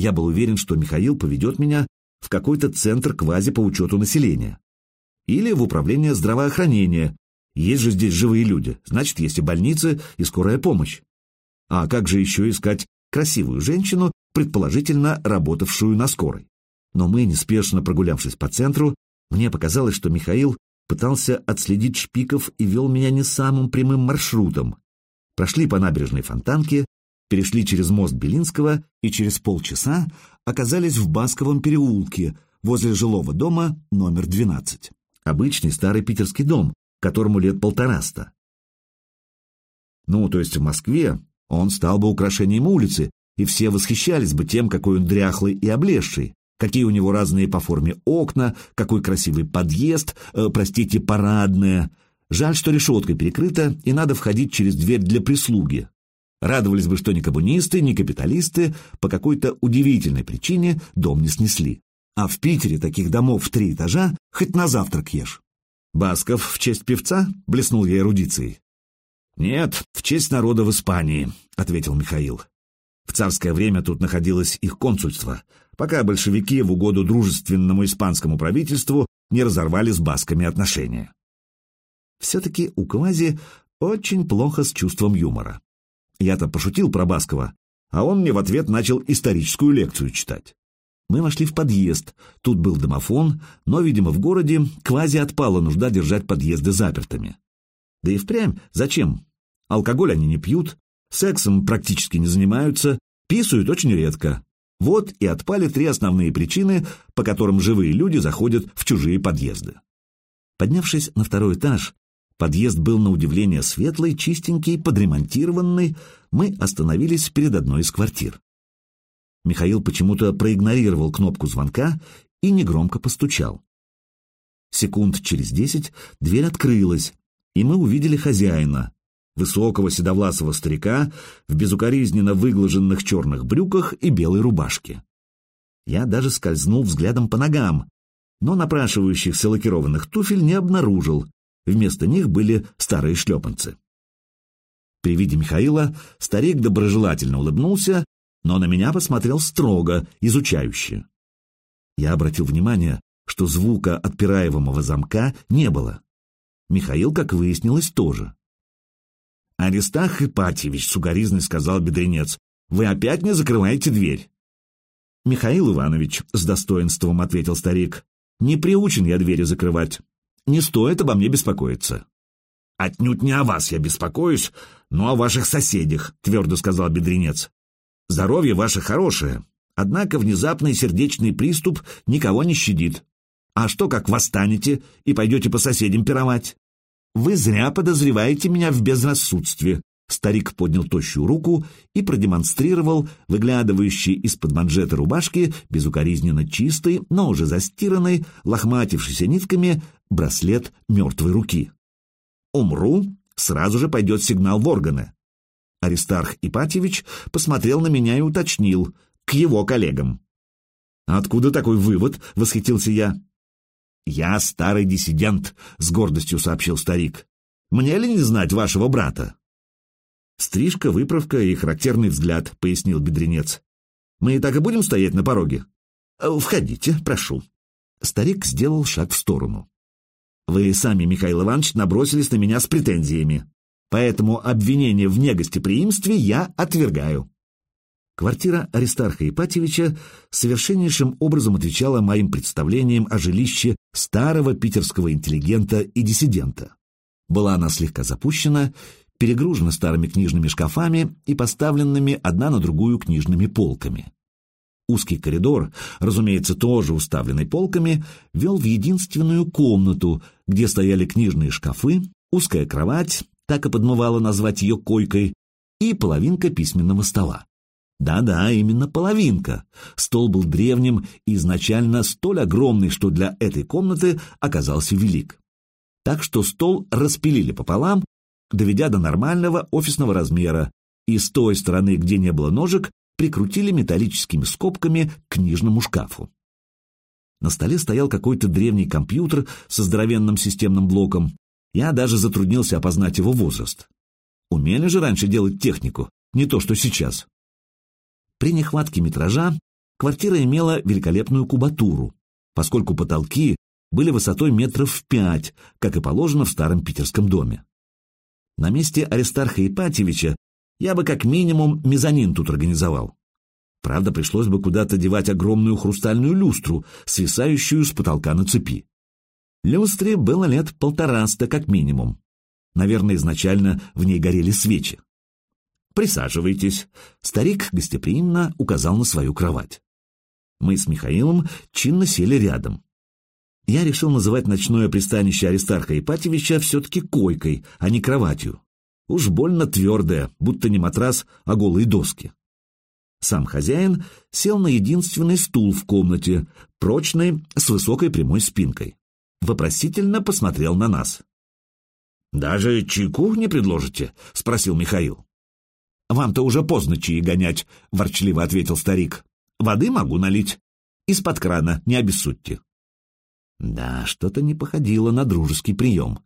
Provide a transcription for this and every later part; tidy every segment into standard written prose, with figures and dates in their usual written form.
Я был уверен, что Михаил поведет меня в какой-то центр квази по учету населения. Или в управление здравоохранения. Есть же здесь живые люди, значит, есть и больницы, и скорая помощь. А как же еще искать красивую женщину, предположительно работавшую на скорой? Но мы, неспешно прогулявшись по центру, мне показалось, что Михаил пытался отследить шпиков и вел меня не самым прямым маршрутом. Прошли по набережной Фонтанки, перешли через мост Белинского и через полчаса оказались в Басковом переулке, возле жилого дома номер 12. Обычный старый питерский дом, которому лет 150. Ну, то есть в Москве он стал бы украшением улицы, и все восхищались бы тем, какой он дряхлый и облезший, какие у него разные по форме окна, какой красивый подъезд, парадная. Жаль, что решеткой перекрыто, и надо входить через дверь для прислуги. Радовались бы, что ни коммунисты, ни капиталисты по какой-то удивительной причине дом не снесли. А в Питере таких домов в 3 этажа хоть на завтрак ешь. «Басков в честь певца?» — блеснул я эрудицией. «Нет, в честь народа в Испании», — ответил Михаил. В царское время тут находилось их консульство, пока большевики в угоду дружественному испанскому правительству не разорвали с басками отношения. Все-таки у квази очень плохо с чувством юмора. Я-то пошутил про Баскова, а он мне в ответ начал историческую лекцию читать. Мы вошли в подъезд, тут был домофон, но, видимо, в городе квази отпала нужда держать подъезды запертыми. Да и впрямь, зачем? Алкоголь они не пьют, сексом практически не занимаются, писают очень редко. Вот и отпали 3 основные причины, по которым живые люди заходят в чужие подъезды. Поднявшись на 2-й этаж, подъезд был на удивление светлый, чистенький, подремонтированный, мы остановились перед одной из квартир. Михаил почему-то проигнорировал кнопку звонка и негромко постучал. Секунд через 10 дверь открылась, и мы увидели хозяина, высокого седовласого старика в безукоризненно выглаженных черных брюках и белой рубашке. Я даже скользнул взглядом по ногам, но напрашивающихся лакированных туфель не обнаружил, вместо них были старые шлепанцы. При виде Михаила старик доброжелательно улыбнулся, но на меня посмотрел строго, изучающе. Я обратил внимание, что звука отпираемого замка не было. Михаил, как выяснилось, тоже. «Аристарх Ипатьевич», — сукоризной сказал бедренец, — «вы опять не закрываете дверь». «Михаил Иванович», — с достоинством ответил старик, — «не приучен я двери закрывать. Не стоит обо мне беспокоиться». «Отнюдь не о вас я беспокоюсь, но о ваших соседях», — твердо сказал бедренец. «Здоровье ваше хорошее, однако внезапный сердечный приступ никого не щадит. А что, как восстанете и пойдете по соседям пировать? Вы зря подозреваете меня в безрассудстве». Старик поднял тощую руку и продемонстрировал выглядывающий из-под манжеты рубашки безукоризненно чистый, но уже застиранный, лохматившийся нитками, браслет мертвой руки. «Умру, сразу же пойдет сигнал в органы». Аристарх Ипатьевич посмотрел на меня и уточнил: «К его коллегам». «Откуда такой вывод?» — восхитился я. «Я старый диссидент», — с гордостью сообщил старик. «Мне ли не знать вашего брата?» «Стрижка, выправка и характерный взгляд», — пояснил бедренец. «Мы и так и будем стоять на пороге?» «Входите, прошу». Старик сделал шаг в сторону. «Вы сами, Михаил Иванович, набросились на меня с претензиями, поэтому обвинение в негостеприимстве я отвергаю». Квартира Аристарха Ипатьевича совершеннейшим образом отвечала моим представлениям о жилище старого питерского интеллигента и диссидента. Была она слегка запущена, перегружена старыми книжными шкафами и поставленными одна на другую книжными полками. Узкий коридор, разумеется, тоже уставленный полками, вел в единственную комнату, где стояли книжные шкафы, узкая кровать, так и подмывало назвать ее койкой, и половинка письменного стола. Да-да, именно половинка. Стол был древним и изначально столь огромный, что для этой комнаты оказался велик. Так что стол распилили пополам, доведя до нормального офисного размера, и с той стороны, где не было ножек, прикрутили металлическими скобками к книжному шкафу. На столе стоял какой-то древний компьютер со здоровенным системным блоком. Я даже затруднился опознать его возраст. Умели же раньше делать технику, не то что сейчас. При нехватке метража Квартира имела великолепную кубатуру, поскольку потолки были высотой 5 метров, как и положено в старом питерском доме. На месте Аристарха Ипатьевича я бы как минимум мезонин тут организовал. Правда, пришлось бы куда-то девать огромную хрустальную люстру, свисающую с потолка на цепи. Люстре было лет 150 как минимум. Наверное, изначально в ней горели свечи. «Присаживайтесь», — старик гостеприимно указал на свою кровать. Мы с Михаилом чинно сели рядом. Я решил называть ночное пристанище Аристарха Ипатьевича все-таки койкой, а не кроватью. Уж больно твердая, будто не матрас, а голые доски. Сам хозяин сел на единственный стул в комнате, прочный, с высокой прямой спинкой. Вопросительно посмотрел на нас. «Даже чайку не предложите?» — спросил Михаил. «Вам-то уже поздно чаи гонять», — ворчливо ответил старик. «Воды могу налить. Из-под крана, не обессудьте». Да, что-то не походило на дружеский прием.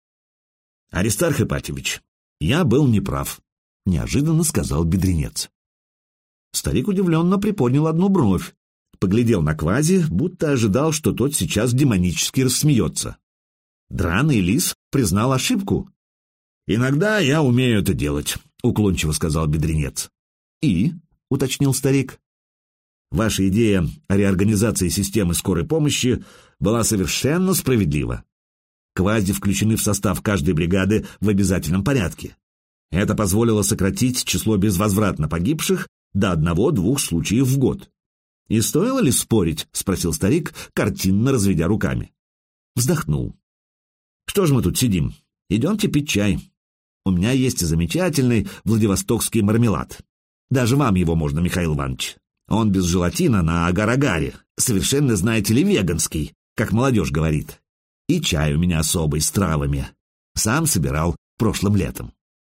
«Аристарх Ипатьевич, я был неправ», — неожиданно сказал Бедренец. Старик удивленно приподнял одну бровь, поглядел на Квази, будто ожидал, что тот сейчас демонически рассмеется. Драный лис признал ошибку. «Иногда я умею это делать», — уклончиво сказал Бедренец. «И?» — уточнил старик. «Ваша идея о реорганизации системы скорой помощи была совершенно справедлива. Квази включены в состав каждой бригады в обязательном порядке. Это позволило сократить число безвозвратно погибших до 1-2 случаев в год. «И стоило ли спорить?» — спросил старик, картинно разведя руками. Вздохнул. «Что ж мы тут сидим? Идемте пить чай. У меня есть замечательный владивостокский мармелад. Даже вам его можно, Михаил Иванович. Он без желатина на агар-агаре, совершенно, знаете ли, веганский, как молодежь говорит. И чай у меня особый, с травами. Сам собирал прошлым летом».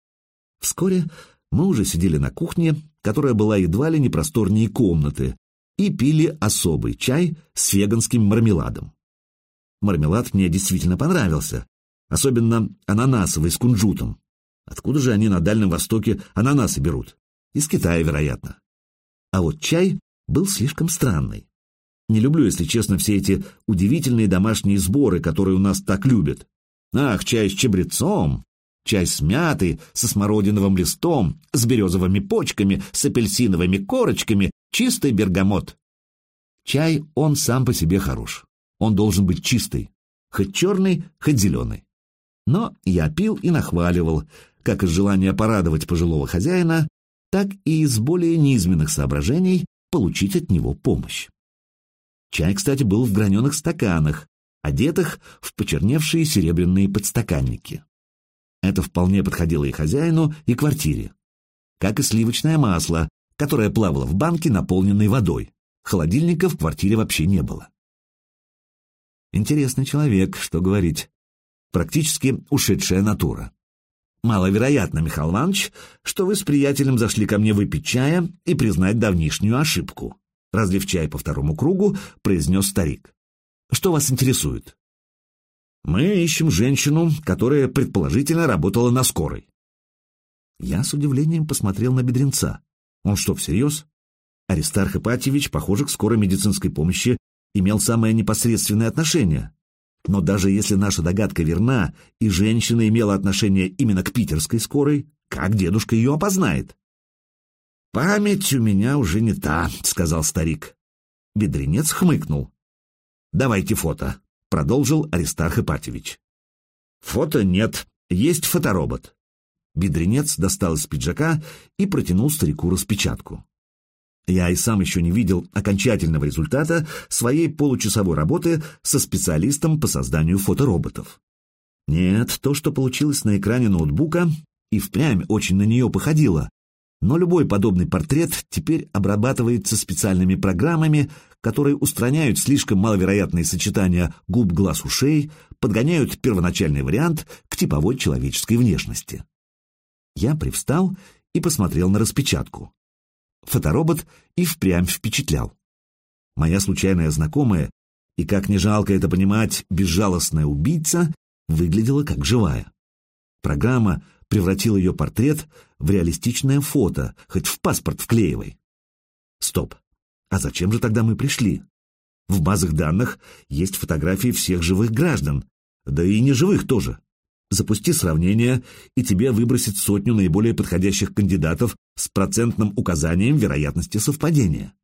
Вскоре мы уже сидели на кухне, которая была едва ли не просторнее комнаты, и пили особый чай с веганским мармеладом. Мармелад мне действительно понравился, особенно ананасовый с кунжутом. Откуда же они на Дальнем Востоке ананасы берут? Из Китая, вероятно. А вот чай был слишком странный. Не люблю, если честно, все эти удивительные домашние сборы, которые у нас так любят. Ах, чай с чабрецом, чай с мятой, со смородиновым листом, с березовыми почками, с апельсиновыми корочками, чистый бергамот. Чай, он сам по себе хорош. Он должен быть чистый, хоть черный, хоть зеленый. Но я пил и нахваливал, как из желания порадовать пожилого хозяина, так и из более низменных соображений получить от него помощь. Чай, кстати, был в граненых стаканах, одетых в почерневшие серебряные подстаканники. Это вполне подходило и хозяину, и квартире. Как и сливочное масло, которое плавало в банке, наполненной водой. Холодильника в квартире вообще не было. Интересный человек, что говорить. Практически ушедшая натура. Маловероятно, Михаил Иванович, что вы с приятелем зашли ко мне выпить чая и признать давнишнюю ошибку. Разлив чай по второму кругу, произнес старик. Что вас интересует? Мы ищем женщину, которая предположительно работала на скорой. Я с удивлением посмотрел на Бедренца. Он что, всерьез? Аристарх Ипатьевич, похоже, к скорой медицинской помощи имел самое непосредственное отношение. Но даже если наша догадка верна, и женщина имела отношение именно к питерской скорой, как дедушка ее опознает? «Память у меня уже не та», — сказал старик. Бедренец хмыкнул. «Давайте фото», — продолжил Аристарх Ипатьевич. «Фото нет, есть фоторобот». Бедренец достал из пиджака и протянул старику распечатку. Я и сам еще не видел окончательного результата своей получасовой работы со специалистом по созданию фотороботов. Нет, то, что получилось на экране ноутбука, и впрямь очень на нее походило, но любой подобный портрет теперь обрабатывается специальными программами, которые устраняют слишком маловероятные сочетания губ, глаз, ушей, подгоняют первоначальный вариант к типовой человеческой внешности. Я привстал и посмотрел на распечатку. Фоторобот и впрямь впечатлял. Моя случайная знакомая, и, как не жалко это понимать, безжалостная убийца, выглядела как живая. Программа превратила ее портрет в реалистичное фото, хоть в паспорт вклеивай. Стоп. А зачем же тогда мы пришли? В базах данных есть фотографии всех живых граждан, да и неживых тоже. Запусти сравнение, и тебе выбросит сотню наиболее подходящих кандидатов с процентным указанием вероятности совпадения.